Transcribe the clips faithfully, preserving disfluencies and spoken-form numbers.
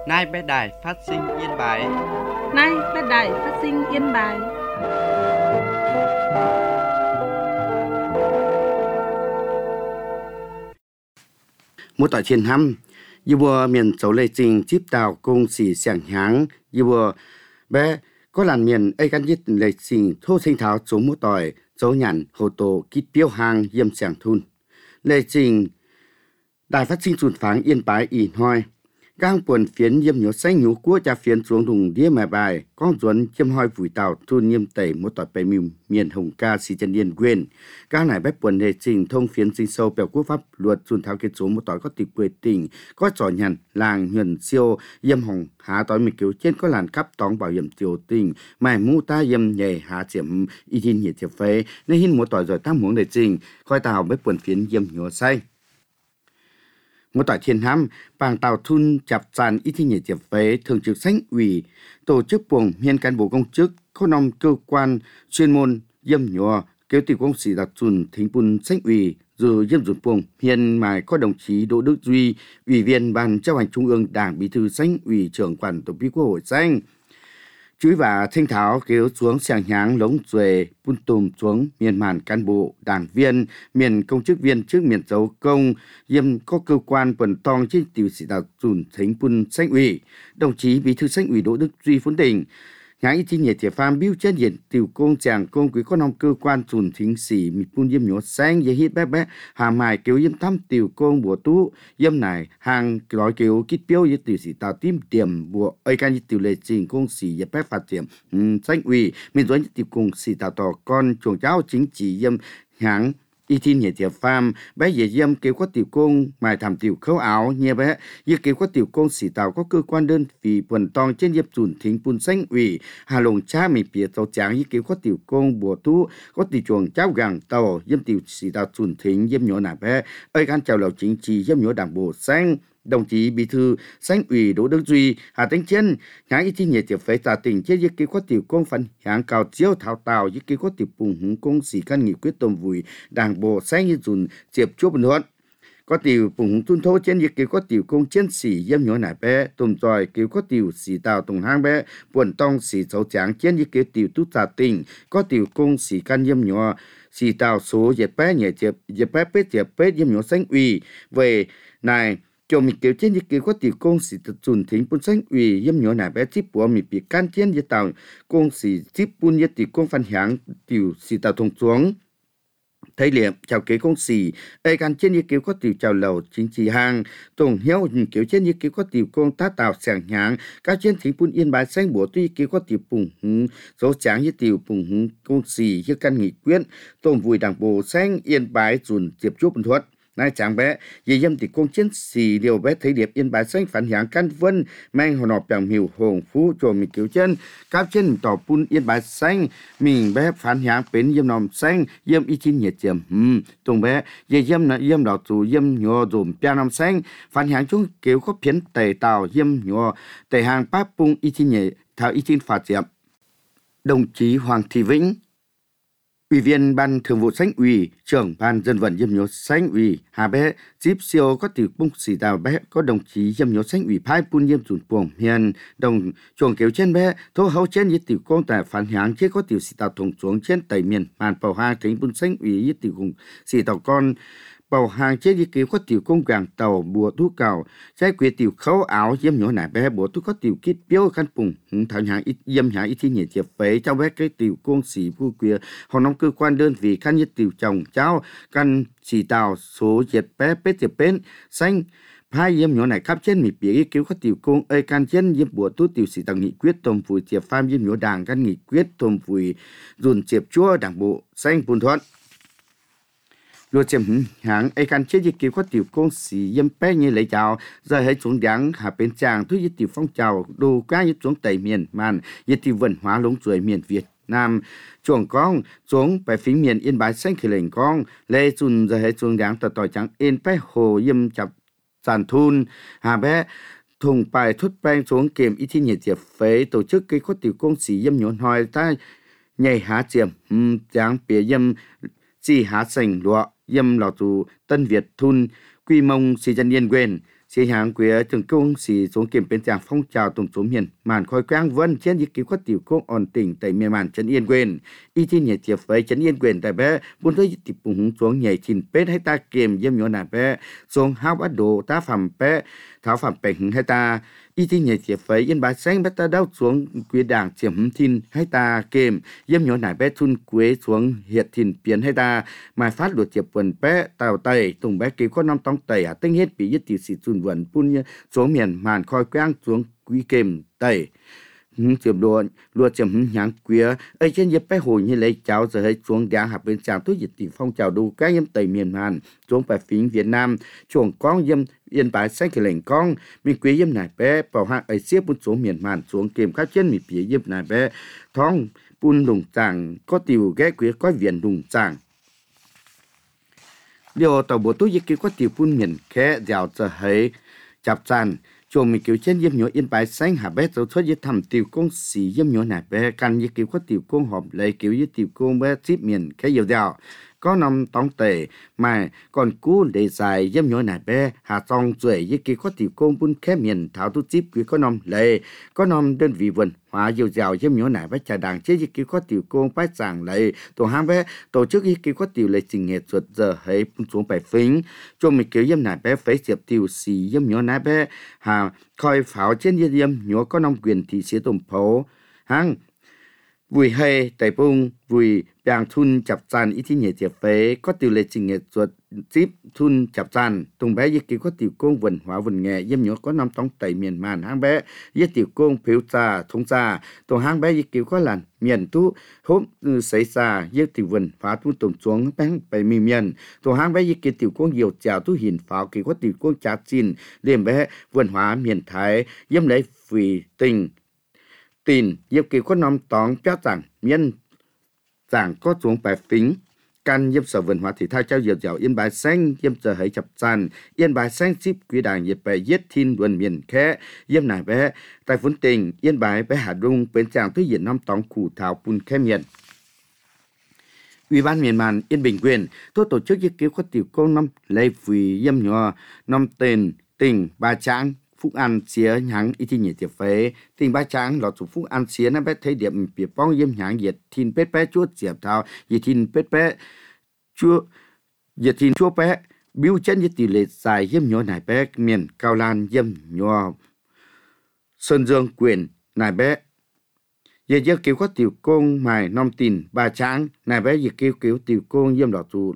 Nay bé đài phát sinh Yên Bái. Nay bé đài phát sinh Yên Bái. Một tại trên hăm, yêu bùa miền châu lê trình chip tàu công xỉ sảng háng, yêu bùa bé có làn miền ấy gắn nhất lê trình thô sinh tháo số một tỏi, dấu nhẵn hồ tổ kít biêu hàng yêm sảng thun. Lê trình đài phát sinh chuột pháng Yên Bái ỉ hoi. Gang buồn phiến yêm nhớ xanh nhú cua cha phiến xuống đùng đĩa mẹ bài, con duẩn chiêm hoi vùi tàu thun yêm tẩy một tỏi bày mìm miền hồng ca xì chân yên quên. Gang này bếp buồn đề trình thông phiến sinh sâu bèo quốc pháp luật chuồn tháo kết số một tỏi có tịch quê tỉnh, có trò nhằn làng nhuần siêu yêm hồng há tỏi mì cứu trên có làn cắp tóng bảo hiểm tiểu tình, mài mu ta yêm nhảy há chiếm y tin nhiệt thiệp phế, nên hin một tỏi rồi ta muốn đề trình, coi tàu bếp buồn phiến yêm nhớ say. Một tại thiên hám, bàng tàu thun chạp sàn ít thi nhảy tiệp phế thường trực sánh ủy, tổ chức buồng hiên cán bộ công chức, có nông cơ quan, chuyên môn, yêm nhòa, kéo tiểu công sĩ đặc trùn thính bùn sánh ủy, dù yêm rụt buồng hiên mài có đồng chí Đỗ Đức Duy, ủy viên ban chấp hành trung ương đảng bí thư sánh ủy trưởng quản tổng bí quốc hội xanh. Chúi và thanh tháo kéo xuống sàng nháng lống xuề, bun tùm xuống miền màn cán bộ, đảng viên, miền công chức viên trước miền dấu công, yêm có cơ quan quần tong trên tiểu sĩ đạo dùn thính bun xanh ủy. Đồng chí bí thư xanh ủy Đỗ Đức Duy phấn tỉnh. Nháng ý chí nhiệt thiệp phàm biêu chân diện tiểu công chàng công quý con nông cơ quan dùn thính sĩ mịt bun yêm nhó xanh dễ hít bé bé hà mài kéo yêm thăm tiểu công bùa tú yêm này hàng nói kéo kít biêu yết tiểu sĩ tạo tim tiềm bùa ấy can yết tiểu lệ trình công sĩ yết bé phát triển xanh ủy mình dối tiểu công sĩ tạo tỏ con chuồng cháu chính trị yêm nháng y thiên nhiệt thiệp phàm bé dễ yêm kéo có tiểu công mài thảm tiểu khâu áo nhẹ bé yết kéo có tiểu công sĩ tạo có cơ quan đơn vị quần tong trên yết dùn thính bun xanh ủy hà lồng cha mì bìa tàu tráng yết kéo có tiểu công bùa tú có tiểu chuồng cháu gàng tàu yêm tiểu sĩ tạo dùn thính yêm nhỏ nà bé ấy can chào lầu chính trị yêm nhỏ đảng bộ xanh. Đồng chí bí thư xanh ủy Đỗ Đức Duy Hà Tĩnh Chiên nháng ý thiên nhiệt tiệp phế tà tỉnh trên yết kéo có tiểu công phần hạng cao chiếu thảo tàu yết kéo có tiểu bùng hứng công sĩ căn nghị quyết tôm vùi đảng bộ xanh như dùn chiệp chốt bình luận có tiểu bùng hứng tuân thô trên yết kéo có tiểu công chiến sĩ yêm nhỏ nải bé tôm tròi kéo có tiểu sĩ tàu tùng hang bé buồn tông sĩ xấu tráng trên yết kéo tiểu tút tà tỉnh có tiểu công sĩ căn yêm nhỏ sĩ tàu số yết bé nhẹ chiệp yết bé bết chiệp bết yêm nhỏ xanh ủy về này cho mình kéo trên yết kéo có tiểu công sĩ tự dùn thính bún xanh ủy yêm nhỏ nải bé chip của mình bị can trên yết tàu công sĩ chip bún yết tiểu công phân hạng tiểu sĩ tàu thùng xuống thấy liệm chào kế công sĩ ai can trên yết kéo có tiểu chào lầu chính trị hàng tổng hiếu kéo trên yết kéo có tiểu công tác tạo sảng nháng các trên thính bún Yên Bái xanh bổ tuy kéo có tiểu bùng hứng số tráng yết tiểu bùng hứng công sĩ yết căn nghị quyết tổng vùi đảng bộ xanh Yên Bái dùn tiếp chốt bình thuận. Nay chàng bé, dì dâm thì công chiến sĩ điều bé thấy điệp Yên Bái xanh phản hạng căn vân mang hồ nọp bằng hiểu hồn phú cho mình kiểu chân các trên tỏ bún Yên Bái xanh mình bé phản hạng bến dâm nòm xanh dâm y chín nhiệt chìm ừm tùng bé dì dâm là dâm đỏ chủ dâm nhỏ dùm bia nòm xanh phản hạng chúng kiểu có phiến tẩy tàu dâm nhỏ tẩy hàng bác bung y chín nhiệt thảo y chín phạt chìm. Đồng chí Hoàng Thị Vĩnh Ủy viên Ban Thường vụ Xanh ủy, trưởng Ban Dân vận yêm nhớ Xanh ủy, Hà bé, Díp siêu có tiểu bung sĩ tàu bé có đồng chí yêm nhớ Xanh ủy phái bun yêm dùn buồng hiền, đồng chuồng kéo trên bé, thô hậu trên yết tiểu công tại phản hạng chế có tiểu sĩ tàu thùng xuống trên tây miền, màn bầu hàng thính bun Xanh ủy yết tiểu cùng sĩ tàu con, bầu hàng chế yết kéo có tiểu công gàng tàu bùa thu cầu, trái quyền tiểu khấu áo yêm nhớ nải bé bùa thu có tiểu kít biếu khăn bùng, thảo hạng ít yêm hạng ít thi nhiệt thiệp phế trong bé cái tiểu công sĩ phu quyền họ nông cơ quan đơn vị khăn nhất tiểu chồng cháu căn chỉ tàu số diệt bé bết diệt bến xanh hai yếm nhỏ này khắp trên mì bìa kéo có tiểu công ơi can trên yếm bùa tú tiểu sĩ tầng nghị quyết tôm phùi tiệp pham yếm nhỏ đảng căn nghị quyết tôm phùi dùn chiệp chúa đảng bộ xanh bùn thuận luật chém hạng ơi can trên kéo có tiểu công sĩ yếm bé như lấy chào giờ hãy xuống đảng hạ bên tràng thuốc yếm tiểu phong trào đồ cá yếm xuống tây miền màn yếm tiểu vận hóa lống chuối miền Việt Nam chuồng con xuốngไปphía miền Yên Bái xanh khởi lệnh con lê chun giờ hệ chuồng đảng tờ tỏi trắng yên bé hồ yêm chập sàn thun hà bé thùng bài thút bang xuống kiểm y thi nhiệt diệp phế tổ chức cái có tiểu công sĩ yêm nhốn hỏi ta nhảy há chiềm ừm trắng bìa yêm chỉ há sành lụa yêm lò tù Tân Việt thun quy mông xì chân yên quên sĩ hàng quế trường công sĩ xuống kiểm bên tràng phong trào tổng số miền màn khói quang vân trên những cứu quát tiểu công ổn tỉnh tại miền màn trấn yên quyền y tin nhảy chiệp với trấn yên quyền tại bé buôn tới tiếp bùng xuống nhảy chìm pết hay ta kiềm dâm nhỏ nà bé xuống hao bắt đồ ta phẩm bé tháo phẩm bệnh hay ta y tin nhảy chiệp với yên bà xanh bắt ta đau xuống quế đảng chiếm thìn hay ta kiềm dâm nhỏ nà bé thun quế xuống hiệt thìn biến hay ta mà phát đột chiệp quần bé tàu tẩy tùng bé cứu có năm tông tẩy à tinh hết bị nhất tiểu sĩ chun vần phun xuống miền màn khói quang xuống quý kềm tẩy chiếm đồ lúa chiếm nhang quía ấy trên dịp bé hồi như lấy cháo giờ hay xuống đá hạt bên tràng tối dịch tỷ phong chào đủ các yếm tây miền màn xuống bài phím Việt Nam chuồng con yếm yên bái xanh cái lệnh con mình quý yếm này bé bảo hạng ấy xếp bún xuống miền màn xuống kềm các chân mình phía yếm này bé thong bún đùng tràng có tiểu ghé quía có viền đùng tràng điều tàu bộ tối dịch có tiểu bún miền khé dạo giờ hay chập tràn chuồng mình kiểu trên yếm nhỏ yên bài xanh hạ bé tàu thoát yếm thầm tiểu công xì yếm nhỏ này bé căn yếm kiểu có tiểu công họp lấy kiểu yếm tiểu công bé chip miền khé dạo dạo có năm tông tệ mà còn cú để dài yếm nhỏ này bé hạ trong tuổi yếm kiểu có tiểu công bún khé miền thảo tu chip quý có năm lấy có năm đơn vị vườn hóa dạo dạo yếm nhỏ này bé trà đàng chế yếm kiểu có tiểu công bái giảng lấy tổ hang bé tổ chức yếm kiểu có tiểu lấy trình nghệ thuật giờ hay xuống bài phím chuồng mình kiểu yếm này bé phải diệp tiểu xì yếm nhỏ này bé hà khói pháo trên yếm yếm nhỏ có năm quyền thì sẽ tổn phố hang vui hay tại bung vui bàng thun chập tràn ít nhẹ tiệp phế có tiểu lệ trình nghệ thuật chip thun chập tràn tung bé yết kiểu có tiểu công vần hóa vần nghệ yếm nhỏ có năm tông tại miền màn hang bé yết tiểu công phiếu trà thông trà tổ hang bé yết kiểu có làn miền tu hốp sấy trà yết tiểu vần phá tu tổn xuống bén bảy miền miền tổ hang bé yết kiểu tiểu công nhiều chảo tu hiền pháo kiểu có tiểu công trà chín điểm bé vần hóa miền thái yếm lấy vì tình tin yếp kỳ có năm tóng cho rằng miên rằng có xuống bài phính căn yếp sở文化thể thao trao dược dạo yên bài xanh yếp giờ hãy chập tràn yên bài xanh ship quý đảng yếp bài yết thiên luân miền khẽ yếp nải bé tại vốn tình yên bài bé hà đông bên tràng tư diện năm tóng khủ thảo bùn khẽ miền Ủy ban miền màn Yên Bình quyền tôi tổ chức yếp cứu có tiểu công năm lấy vì yếm nhỏ năm tên tỉnh Ba Tráng Phúc An xía nháng ít nhị tiệp phế tình Ba Tráng lọt xuống Phúc An xía nó bé thấy điểm biệt bong yếm nháng nhiệt thiên pết bé chuột diệp thao nhiệt thiên pết bé chua nhiệt thiên chua bé biêu chân nhiệt tỷ lệ dài yếm nhỏ nải bé miền Cao Lan yếm nhỏ Sơn Dương quyền nải bé giờ giờ kêu có tiểu công mài năm tin Ba Tráng nải bé giờ kêu kêu tiểu công yếm lọt xuống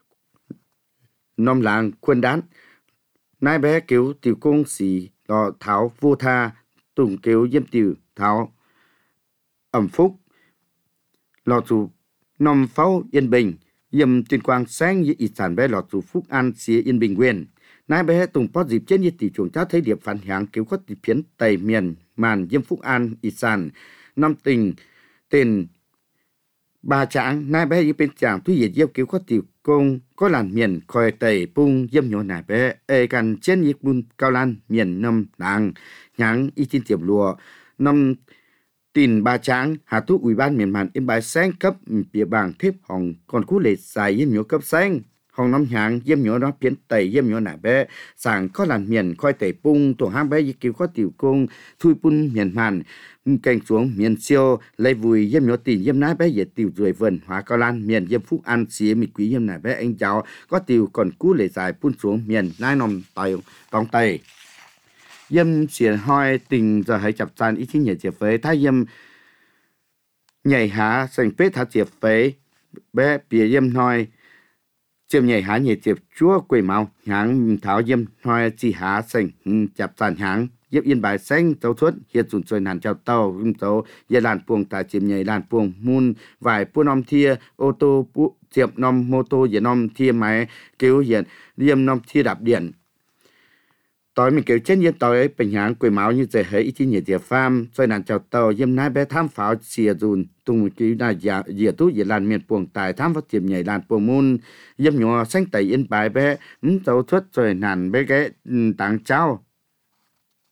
năm làng quân đán nai bé kiểu tiểu công sĩ lọ tháo vô tha tùng kiểu yếm tiểu tháo ẩm phúc lọ chủ nằm pháo yên bình yếm tuyên quang sáng như ít sản bé lọ chủ Phúc An xía yên bình quyền nai bé tùng pot dịp trên như tỷ chuồng cháo thấy điệp phản hạng kiểu có tỷ phiến tây miền màn yếm Phúc An ít sản năm tình tên Ba Tráng nai bé như bên chàng tuy nhiệt yếm kiểu có tiểu công có làn miền khói tẩy bung yếm nhỏ nải bé êกันtrên yết bun Cao Lan miền năm làng nháng y tin tiệp lùa năm tin Ba Tráng hạ thuốc ủy ban miền màn yên bài sáng cấp bìa bảng thép hồng còn cú lệ dài yếm nhỏ cấp sáng hồng năm nháng yếm nhỏ nó phiến tẩy yếm nhỏ nải bé sàng có làn miền khói tẩy bung tổ hang bé yết kiểu có tiểu công thui bun miền màn cành xuống miền siêu lấy vùi yếm nhỏ tiền yếm nái bé yết tiểu ruồi vườn hóa Cao Lan miền yếm Phúc An xía mì quý yếm nải bé anh cháu có tiểu còn cú lệ dài phun xuống miền nai nòng tay tòng tay yếm xỉa hoi tình giờ hãy chập tràn ít khi nhảy chiệp phế thay yếm nhảy há sành phết thả chiệp phế bé bìa yếm hoi chiêm nhảy há nhảy chiệp chúa quầy màu háng tháo yếm hoi chỉ há sành chập tràn háng yếp yên bài xanh tàu thuất hiện sụn chơi nàn chào tàu gum tàu giờ làn puồng tại chiếm nhảy làn puồng mun vài pu nom thia ô tô pu chiệp nom mô tô giờ nom thia máy kêu hiện liêm nom thia đạp điện tối mình kêu trên yên tối bình háng quầy máu như vậy hết ít nhiệt địa farm chơi nàn chào tàu yếm nái bé tham pháo xìa dùn tung kêu na giờ giờ tú giờ làn miền puồng tại tham phát chiếm nhảy làn puồng mun yếm nhỏ xanh tại yên bài bé tàu thuất chơi nàn bé cái tảng trao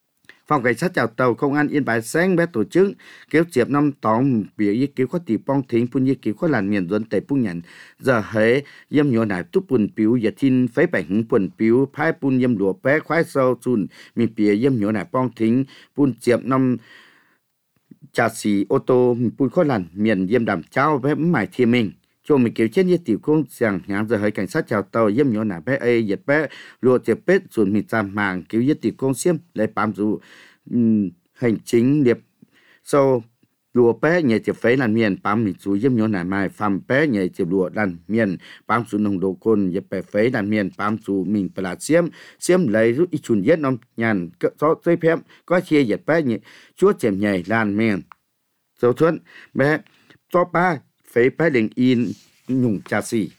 Phòng cảnh sát chào tàu công an Yên Bái sáng bé tổ chức kéo chiệp năm tòng biểu ý cứu có tỷ bong thính phun ý cứu có làn miền dân tây phun nhận giờ hễ yếm nhỏ nải túp bùn biểu giờ tin phế bảy hứng bùn biểu phái bùn yếm lụa bé khoái sâu chun mình bìa yếm nhỏ nải bong thính bùn chiệp năm trà xì ô tô bùn có làn miền yếm đàm trao bé mải thiên mình cho mình kéo trên như tiểu công rằng nhàng giờ hãy cảnh sát chào tàu yếm nhỏ nải bé ấy giật bé lụa chiệp bết chun mình ra màng cứu như tiểu công xiêm lấy bám dù hành chính điệp sau lùa bé nhảy chiệp phế làn miền bám mình chú yếm nhỏ nải mai phàm bé nhảy chiệp lùa làn miền bám chú nồng độ cồn dẹp bé phế làn miền bám chú mình phải là xiêm xiêm lấy rút ít chun yết nông nhàn cỡ gió dây phép có chia dẹp bé nhảy chúa chèm nhảy làn miền dấu thuận bé cho ba phế bé đình in nhung trà xì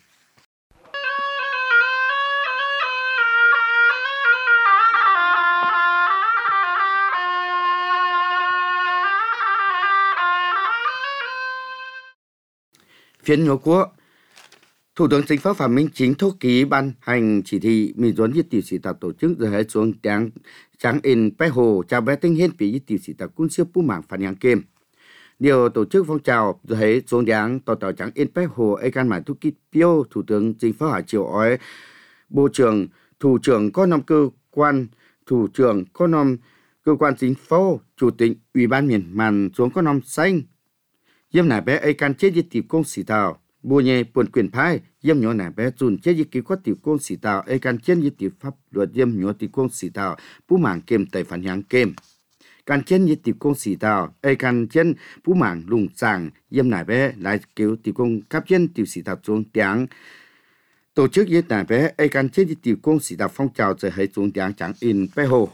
phiên nhỏ của Thủ tướng Chính phủ Phạm Minh Chính thúc ký ban hành chỉ thị mình dẫn như tiểu sĩ tạo tổ chức rồi hãy xuống tiếng trắng in bé hồ chào bé tinh hiến vì tiểu sĩ tạo quân siêu bù mạng phản nhang kem điều tổ chức phong trào rồi hãy xuống tiếng tàu tàu trắng in bé hồ ấy can mãi thúc ký phiếu Thủ tướng Chính phủ Hà Triều ói Bộ trưởng Thủ trưởng có năm cơ quan Thủ trưởng có năm cơ quan chính phủ Chủ tịch Ủy ban miền màn xuống có năm xanh yếm nải bé ấy can chết như tiểu công sĩ tạo bùa nhẹ buồn quyền phái yếm nhỏ nải bé chun chết như cứu có tiểu công sĩ tạo ấy can chết như tiểu pháp luật yếm nhỏ tiểu công sĩ tạo bù mạng kem tại phản nhang kem can chết như tiểu công sĩ tạo ấy can chết bù mạng lùng sàng yếm nải bé lại cứu tiểu công cấp chân tiểu sĩ tạo xuống tiếng tổ chức yếm nải bé ấy can chết như tiểu công sĩ tạo phong trào giờ hãy xuống tiếng chẳng in bé hồ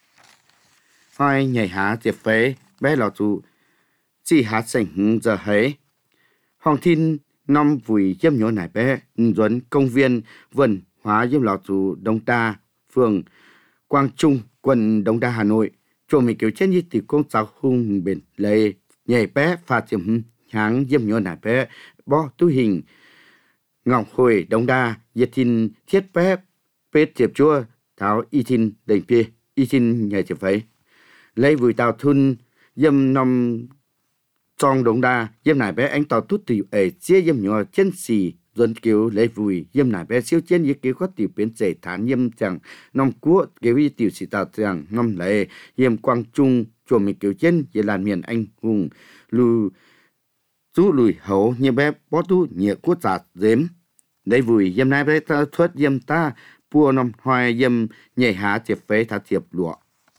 hai nhảy há dẹp phế bé lọ trụ chỉ hạt sảnh giờ hễ hoàng thiên năm vùi yếm nhỏ nải bé dẫn công viên vườn hóa yếm lò chủ Đông Đa phường Quang Trung quận Đông Đa Hà Nội cho mình kiểu trên như tiểu công giáo hung bền lệ nhảy bé pha tiệm háng yếm nhỏ nải bé bo tu hình ngọc hồi Đông Đa yết tin thiết bé pết tiệp chua tháo y tin đỉnh pia y tin nhảy tiệp phấy lấy vùi tàu thun yếm năm trong Đông Đa yếm nải bé anh tàu tút tiểu ấy chia yếm nhỏ chân xì dân kiểu lấy vùi yếm nải bé siêu chân như kiểu có tiểu biến dễ thán yếm chẳng năm cua kiểu y tiểu sĩ tạo chẳng năm lệ yếm Quang Trung chùa mình kiểu chân về làn miền anh hùng lù chú lùi hậu như bé bó tu nhẹ cua giạt dếm lấy vùi yếm nải bé ta thuất yếm ta bùa năm hoài yếm nhảy há tiệp phế thả tiệp lụa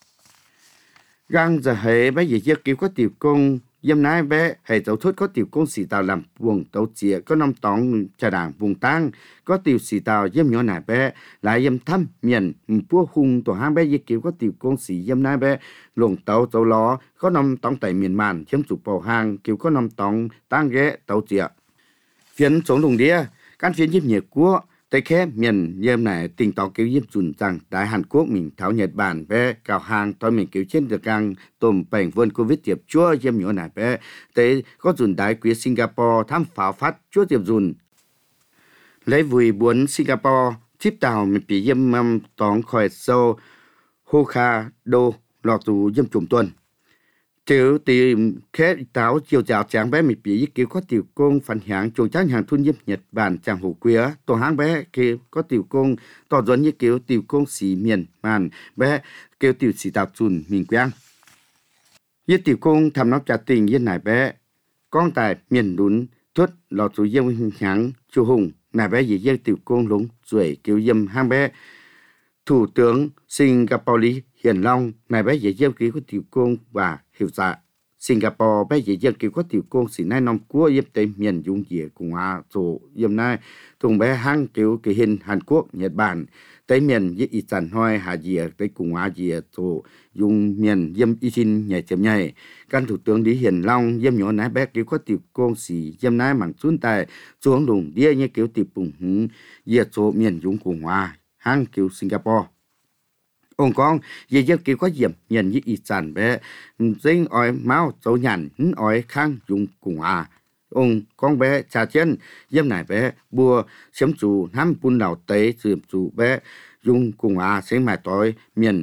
gang giờ hễ bé gì kiểu có tiểu công yếm nái bé hệ dấu thuất có tiểu công sĩ tàu làm buồng tàu chìa có năm tóng trà đảng vùng tang có tiểu sĩ tàu yếm nhỏ nải bé lại yếm thăm miền bua hung tổ hang bé yếm kiểu có tiểu công sĩ yếm nái bé luồng tàu tàu ló có năm tóng tại miền màn chiếm chủ bầu hang kiểu có năm tóng tang ghé tàu chìa phiến sống lùng đĩa căn phiến yếm nhiệt của tây khé miền yếm này tình tàu kiểu yếm chuẩn rằng tại Hàn Quốc mình tháo Nhật Bản bé cào hàng tôi mình kiểu trên được gang tôm bành vươn covid tiệp chúa yếm nhỏ này bé tới có dùn đại quý Singapore tham pháo phát chúa tiệp dùn lấy vùi buồn Singapore tiếp tàu mình bị yếm mâm tóng khỏi sâu Hokkaido lọt tù yếm trùm tuần Tiểu tìm khét táo chiều chào chàng bé mịch bị kiểu có tiểu công phản hạng chuồng trắng hàng thun giúp Nhật Bản chàng hổ quía tổ hang bé kiểu có tiểu công tỏ dẫn như kiểu tiểu công xỉ miền màn bé kiểu tiểu xỉ tạo chùn mình quang như tiểu công thầm nóc trả tình như nải bé con tài miền đún thuất lò chủ dân hạng chu hùng nải bé gì dân tiểu công lúng ruồi kiểu dâm hang bé thủ tướng Singapore Hiền Long nải bé gì dân kiểu có tiểu công và hiểu dạ Singapore bé dễ dàng kiểu có tiểu công xỉ nai năm của yếm tây miền dung dĩa cùng Á số yếm nai thùng bé hang kiểu kỳ hình Hàn Quốc Nhật Bản tây miền yếm ít sản hoài hà dĩa tây cùng Á dĩa số dung miền yếm y xin nhảy chấm nhảy căn thủ tướng Lý Hiền Long yếm nhỏ nai bé kiểu có tiểu công xỉ yếm nai mảng xuân tài xuống đùng đĩa như kiểu tiểu bùng hứng dĩa số miền dung cùng Á hang kiểu Singapore ông con dễ dàng kiểu có diệm nhận như ít sản bé dính ỏi máu dấu nhằn ỏi khang dùng cùng à ông con bé trà chân dâm nải bé bùa sớm chủ năm bún đào tế dườm chủ bé dùng cùng à sinh mài tối miền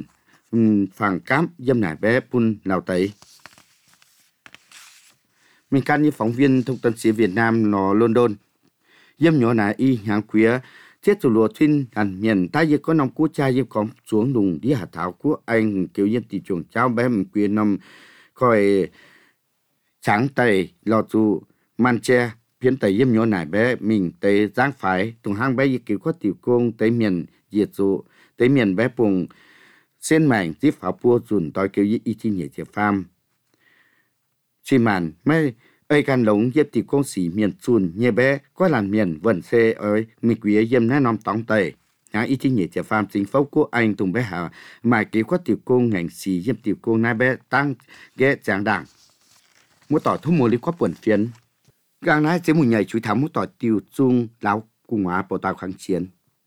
phẳng cám dâm nải bé pun lào tấy. Mình can như phóng viên thông tấn sĩ Việt Nam nó London. Dâm nhỏ nải y hàng quía thiết chủ lùa thuyên hẳn miền ta như có nông cú cha như có xuống đùng đi hạt thảo của anh kiểu dân tỷ chuồng cháu bé mình quyền nông coi sáng tay lò chủ man che phiến tay dâm nhỏ nải bé mình tới giang phải tùng hang bé như kiểu có tiểu công tới miền diệt dụ tới miền bé vùng sen mảnh tiếp pháo pua dùn tôi kiểu như y chi nhẹ chế pham chỉ màn mấy ai can lống yết tiểu công sĩ miền dùn nhẹ bé có làm miền vận xe ở mi quý yếm nãy năm tòng tây nhà y chi nhẹ chế pham chính phủ của anh tùng bé hà mà kiểu có tiểu công ngành sĩ yếm tiểu công nãy bé tăng ghé giảng đảng mua tỏi thu mua lý quá buồn phiền gang nãy chế mùi nhảy chú thám mua tỏi tiêu chung lão cùng hóa bộ tàu kháng chiến.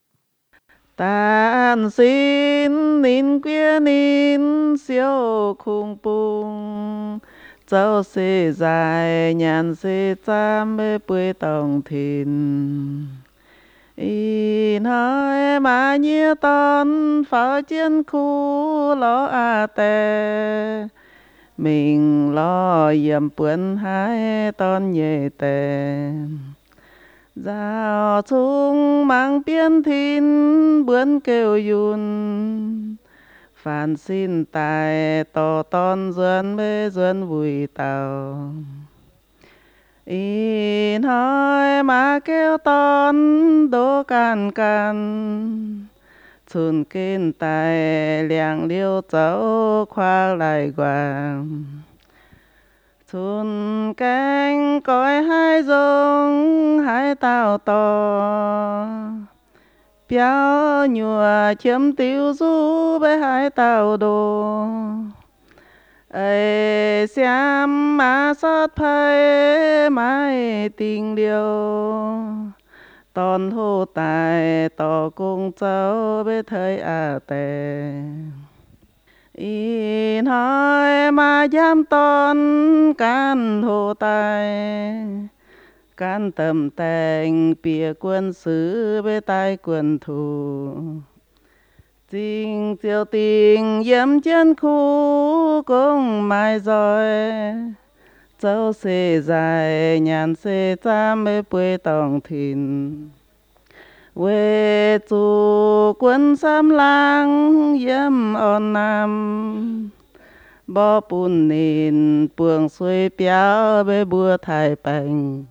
Tàn xin nín quê nín siêu khung bùng cháu xê dài nhàn xê chăm bê bê tòng thìn in hỏi mà như ton pháo chiến khu lo à tè mình lo yểm bướn hai ton nhẹ tè Giao chung mang biên thín bướn kêu yun Phản xin tài tỏ ton duyên bê duyên vui tàu In hỏi mà kêu ton đô can can Chun kên tài liang liêu cháu khoa lại quàng Chun cánh cõi hai dông hai tàu to Béo nhùa chiếm tiêu du bê hai tàu đồ Ê xem mà sát phai mãi tình điều Tòn thô tài tỏ cùng cháu bê thời à tè In hỏi mà dám ton can thô tài Can tầm tành bìa quân sứ bê tai quân thù Tình chiều tình yếm chân khu cũng mai rồi Cháu xê dài nhàn xê chăm bê bê tòng thìn Quê chủ quân xăm lang yếm ôn nam Bó bùn nền buông xuôi béo bê bùa thái bành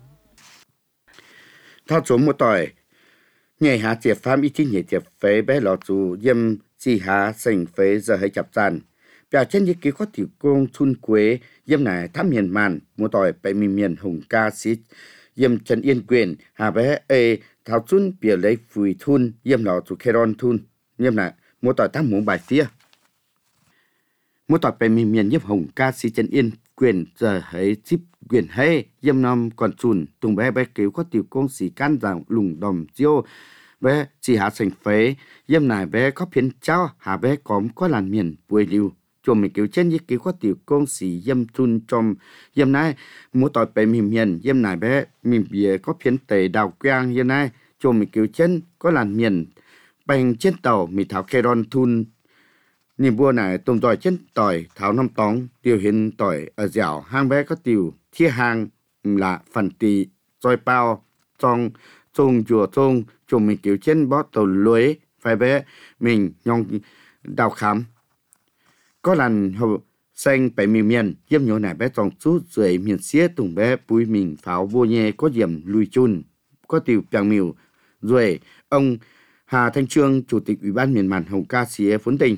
Thao chúng một tỏi nhảy hạ chế phám ít nhảy chế phế bé lọ chủ yếm chỉ hạ sinh phế giờ hay chập dàn Biểu chân như ký có tiểu công chun quế yếm này thăm miền màn một tỏi bày mì miền hùng ca sĩ yếm Trần Yên Quyền hà bé ê thảo chun biểu lấy phùi thun yếm lọ chủ kê rôn thun yếm này một tỏi thăm muốn bài phía một tỏi bày mì miền yếm hùng ca sĩ Trần Yên Quyền giờ hay chip quyền hay yếm năm còn chun tung bé bé cứu có tiểu công sĩ can dạng lùng đầm chiêu bé chỉ hạ sinh phế yếm này bé có phiến cháu hà bé có có làn miền bùi liu chùm mình cứu chân như cứu có tiểu công sĩ yếm chun trong yếm này mua tỏi bề mìm miền yếm này bé mìm bìa có phiến tề đào quang yếm này chùm mình cứu chân có làn miền bành trên tàu mì thảo kê ron thun niềm bua này tôm tỏi trên tỏi thảo năm tóng điều hiện tỏi ở dẻo hang bé có tiểu thia hàng là phần tì roi bao trong chung chùa chung chùm mình cứu chân bó tàu lưới phải bé mình nhong đào khám có lần hậu xanh bảy miền miền yếm nhỏ này bé trong chút dưới miền xía tùng bé bùi mình pháo vô nhẹ có điểm lùi chun có tiểu piang miu rồi ông Hà Thanh Trương chủ tịch ủy ban miền màn hồng ca xía phốn tình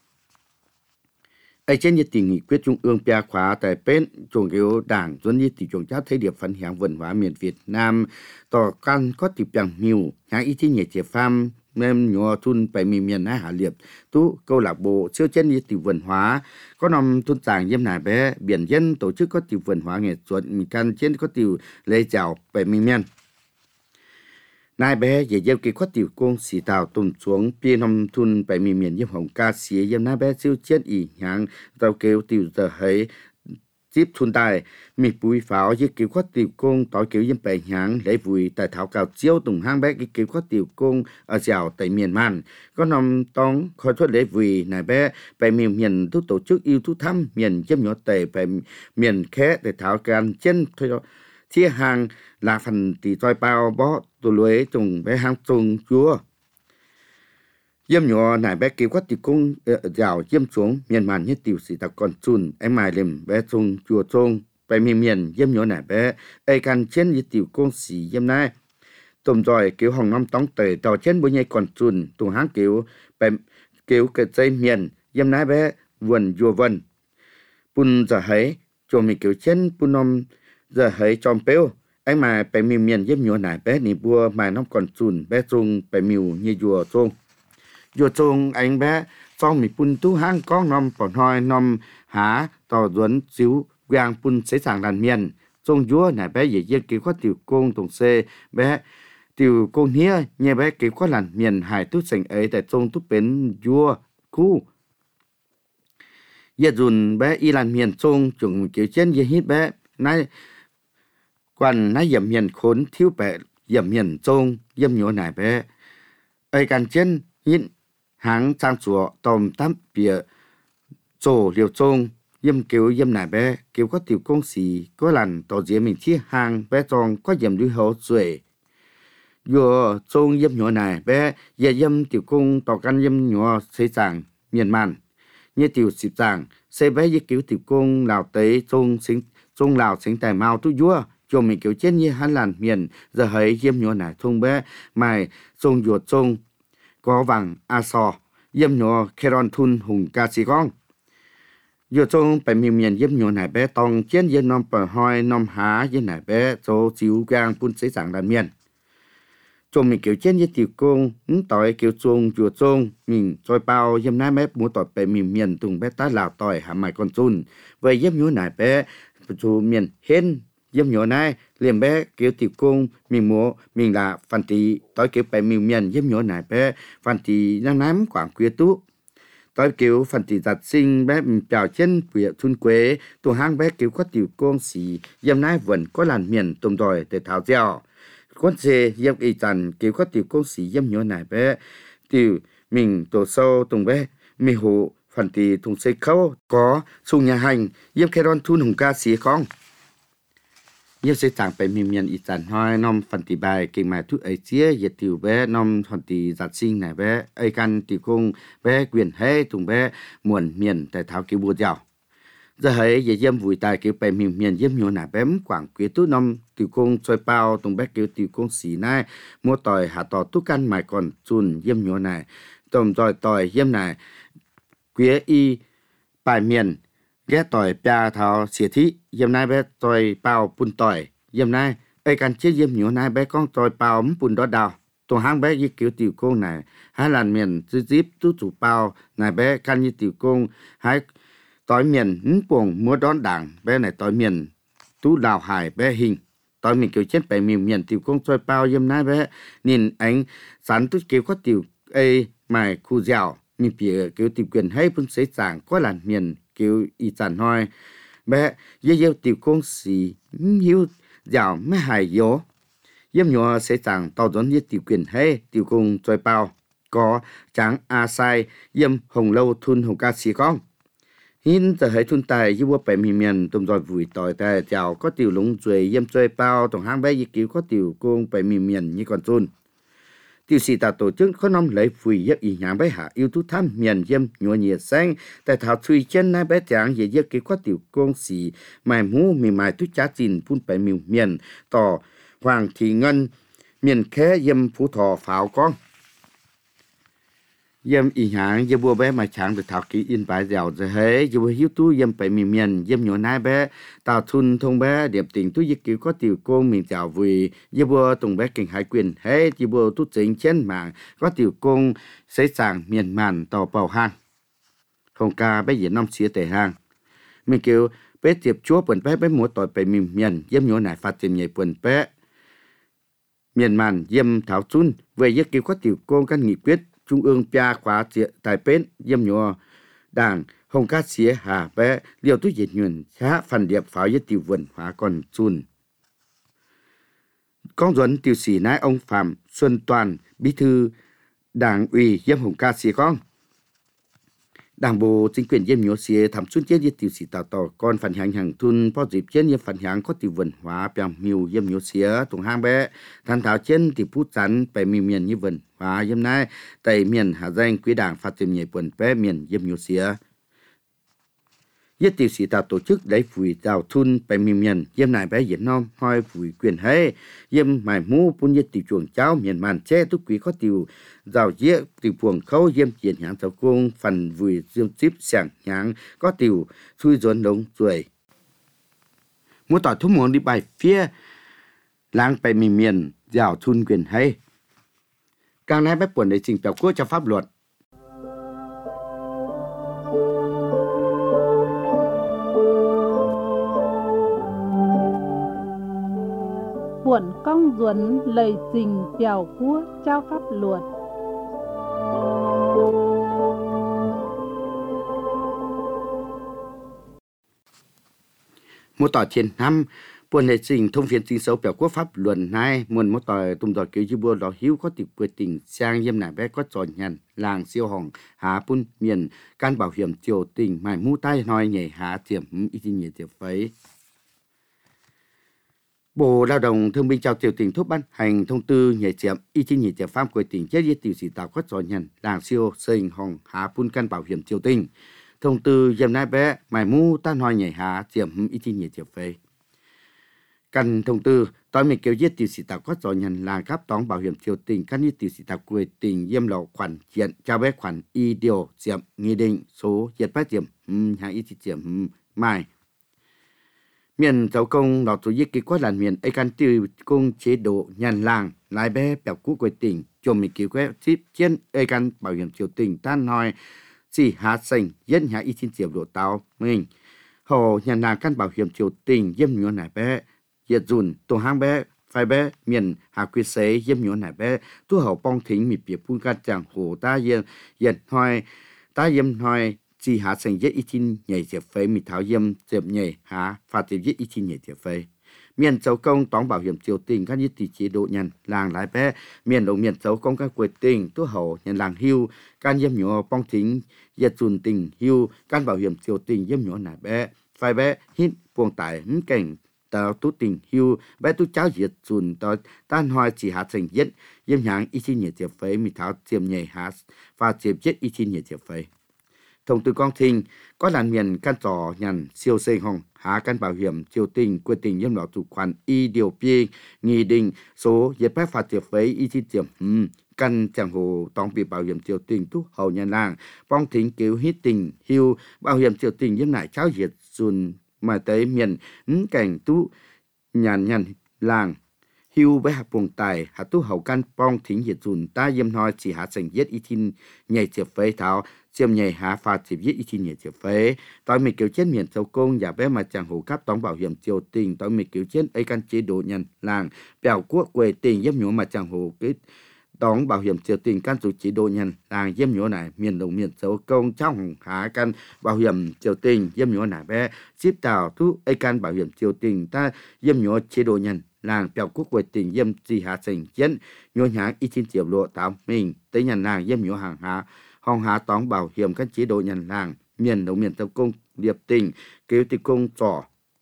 ấy trên nhiệt tình nghị quyết trung ương pia khóa tại bên chuồng yếu đảng doanh như tỷ chuồng chát thấy điệp phân hạng văn hóa miền Việt Nam tỏ căn có tiểu piang miu nhà y tí nhẹ chế pham nên nhỏ thun bảy miền miền Hà Liệp tú câu lạc bộ siêu chân như tiểu văn hóa có nằm thun tàng yếm này bé biển dân tổ chức có tiểu văn hóa nghệ thuật mình can trên có tiểu lễ chào bảy miền miền nai bé về gieo kỳ có tiểu công sĩ tàu tuần xuống pia nằm thun bảy miền miền yếm hồng ca sĩ yếm nai bé siêu chân ỉ nhang tàu kêu tiểu giờ thấy tiếp thun tài mi bùi pháo với kiểu có tiểu công tỏi kiểu dân bè nhãn lấy vui tại thảo cào chiếu tùng hang bé cái kiểu có tiểu công ở dạo tại miền man có nằm tông khói thoát lấy vui này bé tại miền miền tu tổ chức yêu tu thăm miền chấm nhỏ tệ tại miền khé để thảo can chân thôi đó chia hàng là phần tỷ toi bao bó tụ lưới trùng bé hang trùng chúa Yếm nhỏ nãy bé kêu có tiểu công dạo yếm xuống miền màn nhất tiểu sĩ ta còn chun em mài lem bé chung chùa chungไปmiền miền yếm nhỏ nãy bé ai can trên như tiểu công sĩ yếm này tôm rồi kêu hồng năm tống tề tàu trên bữa nay còn chun tùng háng kêu bé kêu cái dây miền yếm này bé vườn chùa vườn pun giờ thấy cho mình kêu trên pun năm giờ thấy tròn péo anh màไปmiền miền yếm nhỏ nãy bé nị bùa mà nó còn chun bé chungไปmiu như chùa chung Dù chung anh bé xong mình phun tú hang có nằm bỏ hoi nằm há tỏ duẩn xíu quang phun sẽ sàng đàn miền. Chung dúa này bé dễ dàng kêu có tiểu công tổng xê bé tiểu công hía nhé bé kêu có làn miền hải tú sành ấy tại chung tú bến dúa khu. Giờ dùn bé y làn miền chung chung kiểu trên dễ hít bé nãy quan nãy dầm miền khốn thiếu bé dầm miền chung dầm nhỏ này bé ấy càng trên hít hàng trang chúa tòm tám bìa chỗ liều trông yếm kêu yếm nải bé kêu có tiểu công sĩ có lần tỏ dễ mình chia hàng bé tròn có yếm đuôi hậu xuể vừa trông yếm nhỏ nải bé giờ yếm tiểu công tỏ căn yếm nhỏ xây sàng miền màn như tiểu xịp sàng xây bé với kiểu tiểu công lào tế trông sinh trông lào sinh tài mau tu vua cho mình kiểu chết như hắn làn miền giờ thấy yếm nhỏ nải trông bé mày trông vừa trông có vàng a sò yếm nhỏ keron thun hùng ca sĩ con vừa trong bảy miền miền yếm nhỏ này bé tòng trên yếm nom bờ hoi nom há yếm này bé số chiếu gang phun sấy sảng đàn miền trong mình kiểu trên yếm tiểu công những tỏi kiểu chung vừa chung mình trôi bao yếm nái bé mua tỏi bảy miền miền tung bé tá lào tỏi hàm mày con chun về yếm nhỏ này bé chú miền hên yếm nhỏ này liền bé kiểu tiểu công mình mua mình là phần tỷ tỏi kiểu bảy miền miền yếm nhỏ này bé phần tỷ năng nắm quảng quyê tú tỏi kiểu phần tỷ giặt sinh bé mình chào trên phía thun quế tổ hang bé kiểu có tiểu công xì yếm này vẫn có làn miền tôm đòi để tháo dẻo con xe yếm y chăn kiểu có tiểu công xì yếm nhỏ này bé tiểu mình tổ sâu tùng bé mình hồ phần tỷ thùng xây khâu có sung nhà hành yếm khe đón thun hùng ca xì con yếm sẽ chẳng phải miền miền ít dàn hoi nom phần tỷ bài kinh mà thuốc ấy chia yết tiểu bé nom phần tỷ giặt sinh này bé ấy căn tiểu công bé quyền hay tùng bé muộn miền tại tháo kiểu bùa dẻo giờ thấy về yếm vui tài kiểu phải miền miền yếm nhỏ nải bém quảng quý tú nom tiểu công xoay bao tùng bé kiểu tiểu công xì này mua tỏi hạ tỏi tú căn mà còn chun yếm nhỏ này tòm tỏi tỏi yếm này quý y bài miền ghé tỏi bia thảo xỉa thí yếm nai bé tỏi bao bún tỏi yếm nai ấy căn chết yếm nhỏ nai bé con tỏi bao bún đó đào tổ hang bé như kiểu tiểu công này hai làn miền dư díp tú chủ bao này bé căn như tiểu công hai tỏi miền hứng cuồng mua đón đảng bé này tỏi miền tú đào hải bé hình tỏi miền kiểu chết bảy miền miền tiểu công tỏi bao yếm nai bé nhìn ánh sắn tú kiểu có tiểu ấy mài khu dẻo mình phía kiểu tiểu quyền hay bún sấy sảng có làn miền kiểu y chăn hoi bé dễ dễ tiểu công sĩ hiếu dạo mấy hài yếu yếm nhỏ sẽ chẳng tao dẫn như tiểu quyền hay tiểu công trôi bao có trắng a sai yếm hồng lâu thun hồng ca sĩ con hin giờ thấy thun tài như vua bảy miền miền tôm rồi vùi tỏi tài chào có tiểu lúng ruồi yếm trôi bao tổng hang bé như kiểu có tiểu công bảy miền miền như con chun tiểu sĩ ta tổ chức có năm lấy phùi yết ý nhãn bé hạ yêu tú tham miền yếm nhua nhiệt xanh tại thảo chui chân nai bé chẳng dễ dễ cái có tiểu công sĩ mài mũ mì mài tú chá chín phun bảy miền miền tỏ hoàng thị ngân miền khé yếm phú thọ pháo con yếm ý nhãn yếm bùa bé mà chẳng được thảo kỹ in bài dẻo rồi hết yếm bùa hiếu tú yếm bảy miền miền yếm nhua nai bé tao thun thông bé điểm tình tú yết kiểu có tiểu công mình dẻo vui yếm bùa tùng bé kinh hải quyền hết yếm bùa tú chính trên mạng có tiểu công xây sàng miền màn tàu bầu hang không ca bé diễn năm xía tề hang mình kiểu bé tiệp chúa bẩn bé bé múa tỏi bảy miền miền yếm nhua nai phát triển nhảy bẩn bé miền màn yếm thảo chun về yết kiểu có tiểu công căn nghị quyết trung ương pia khóa tại bên yếm nhua đảng hồng ca xía hà bé liều túi diệt nhuận khá phần điệp pháo với tiểu vườn hóa còn chun con duẩn tiểu sĩ nái ông Phạm Xuân Toàn bí thư đảng ủy Diêm hồng ca xía con đảng bộ chính quyền Diêm nhớ xía thẩm xuân chết với tiểu sĩ tạo tỏ con phần hàng hàng thun phó dịp chết với phần hàng có tiểu vườn hóa bèo miêu Diêm nhớ xía tùng hang bé thành thảo trên tiểu phút chắnไปมีเมียนยี่vườn hóa Diêm nái tại miền Hà Giang quý đảng phát triển nhảy vườn bé miền Diêm nhớ xía Yết tiểu sĩ tạo tổ chức để phủi đào thunไปมีเมียนเยี่ยมนายbé Việt Nam hoi phủi quyền hayเยี่ยม mài mũ bún yết tiểu chuồng cháu miền màn che túc quý có tiểu rào yết tiểu chuồng khâu ยี่ยม diện hạng giáo cung phần vùi diêm chip sảng hạng có tiểu thui dồn đống ruồi mua tỏi thúc món đi bài phía làngไปมีเมียน rào thun quyền hay càng nay bé buồn để trình biểu quốc cho pháp luật Buồn công duẩn lời trình chào quốc trao pháp luật. Một tỏi trên năm buồn lệ trình thông phiên chính xấu biểu quốc pháp luận này muốn một tỏi tung tỏi kiểu như buồn đó hiếu có tiệp quyết tình sang yếm nải bé có tròn nhằn làng siêu hồng há bún miền can bảo hiểm triều tình mài mu tay nói nhảy há tiệm ít nhảy tiệp phấy Bộ Lao động Thương binh Trao Tiểu tỉnh thúc ban hành thông tư nhảy chiếm y chi nhảy chiếm pháp của tỉnh chết với tiểu sĩ tạo quất giỏi nhận làng siêu sinh hồng há bún căn bảo hiểm triều tỉnh thông tư dèm nai bé mài mu tan hoài nhảy há chiếm y chi nhảy chiếm phê căn thông tư tối mình kêu giết tiểu sĩ tạo quất giỏi nhận làng cấp tóm bảo hiểm triều tỉnh căn như tiểu sĩ tạo của tỉnh yêm lộ khoản diện trao bé khoản y điều chiếm nghị định số diệt bát chiếm hàng y chi chiếm mai miền giáo công đọc tổ chức kế quát làn miền ấy căn từ công chế độ nhàn làng lái bé bèo cũ của tỉnh chồng mình cứu quét ship trên ấy căn bảo hiểm triều tỉnh tan nói chỉ há sành dân hạ y chín triệu độ tàu mình hồ nhàn làng căn bảo hiểm triều tỉnh yếm nhúa nải bé diệt dùn tổ hang bé phai bé miền hạ quy xế yếm nhúa nải bé tu hậu bong thính mì bìa phun can chẳng hồ ta yên yên hoài ta yếm hoài chỉ há thành giết ít chín nhảy diệp phế mì tháo yếm diệp nhảy há phá tiệp giết ít chín nhảy diệp phế miền châu công tóm bảo hiểm triều tình các nhất tỷ chế độ nhân làng lái bé miền đồng miền châu công các quyết tình tu hậu nhân làng hưu can yếm nhỏ bong thính diệt dùn tình hưu can bảo hiểm triều tình yếm nhỏ nải bé phai bé hít buông tải hứng cảnh tao tu tình hưu bé tu cháu diệt dùn tao tan hoài chỉ há thành giết yếm nhàng ít chín nhảy diệp phế mì tháo diệp nhảy há phá tiệp giết ít chín nhảy diệp phế thông tư con thinh có làn miền căn trò nhằn siêu xây hồng há căn bảo hiểm triều tình quyết tình yếm lọ chủ khoản y điều pi nghị định số dẹp phép phạt tiệp phế y chi tiệm um, căn chẳng hồ tòng bị bảo hiểm triều tình tu hầu nhàn làng bong thính cứu hít tình hưu bảo hiểm triều tình yếm lại cháu diệt dùn mà tới miền ứng cảnh tu nhàn nhàn làng hưu với hạt buồng tài hạt tu hậu căn bong thính diệt dùn ta yếm nói chỉ hạt sành giết y tin nhảy tiệp phế tháo chiêm nhảy há phạt chỉ viết ý chi nhảy chiếc phế tối mình cứu chết miền châu công giả bé mà chẳng hồ cấp tóm bảo hiểm triều tình tối mình cứu chết ấy căn chế độ nhân làng bèo quốc quê tình yếm nhổ mà chẳng hồ cái tóm bảo hiểm triều tình căn chủ chế độ nhân làng yếm nhổ này miền đồng miền châu công trong há căn bảo hiểm triều tình yếm nhổ này bé ship tàu thu ấy căn bảo hiểm triều tình ta yếm nhổ chế độ nhân làng bèo quốc quê tình yếm gì há thành chiến nhổ nháng ý chín triệu lộ tạo mình tới nhân làng yếm nhổ hàng há hong há tóm bảo hiểm các chế độ nhân làng miền đồng miền tập công điệp tình cứu tịch công trò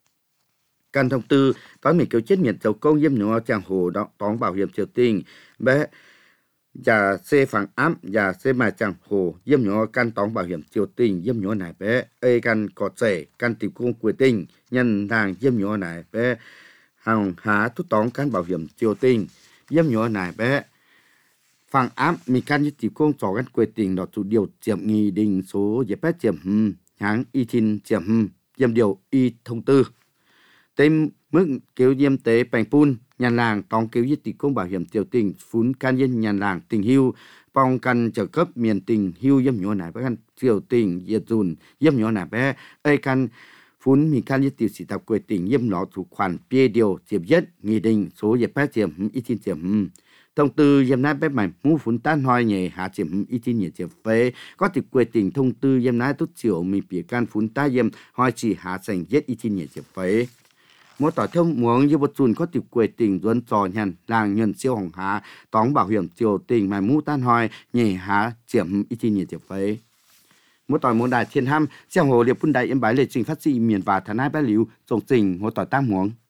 căn thông tư tối mình cứu chết miền châu công yếm nhổ chẳng hồ đó tóm bảo hiểm triều tình bé và xe phẳng ám và xe mà chẳng hồ yếm nhổ căn tóm bảo hiểm triều tình yếm nhổ này bé ê căn cọt rể căn tịch công của tình nhân làng yếm nhổ này bé hong há thúc tóm căn bảo hiểm triều tình yếm nhổ này bé phẳng ám mi căn như tỷ công trò gắn quyết định đó chủ điều chiếm nghị định số dẹp bét chiếm hừm háng y tin chiếm hừm yếm điều y thông tư tên mức kéo yếm tế bành pun nhàn làng tòng kéo như tỷ công bảo hiểm triều tình phún can yên nhàn làng tình hưu bong căn trợ cấp miền tình hưu yếm nhỏ này bé căn triều tình diệt dùn yếm nhỏ này bé ê căn phún mi căn như tỷ sĩ tập quyết định yếm nó chủ khoản bia điều chiếm nhất nghị định số dẹp bét chiếm hừm y tin chiếm hừm thông tư giam nái bé mày mu phun tan hoi nhẹ hạ chiếm ít tin nhẹ chiếm phế có tiệp quyết định thông tư giam nái tốt chiều mi bịa can phun ta giam hoi chỉ hạ thành giết ít tin nhẹ chiếm phế mỗi tỏi thông muốn như một chun có tiệp quyết định duân trò nhàn làng nhân siêu hồng hạ tóm bảo hiểm chiều tình mày mu tan hoi nhẹ hạ chiếm ít tin nhẹ chiếm phế mỗi tỏi muốn đại thiên ham xem hồ điệp phun đại em bái lệ trình phát sĩ miền và thần ai bái liu trồng trình mỗi tỏi tam muống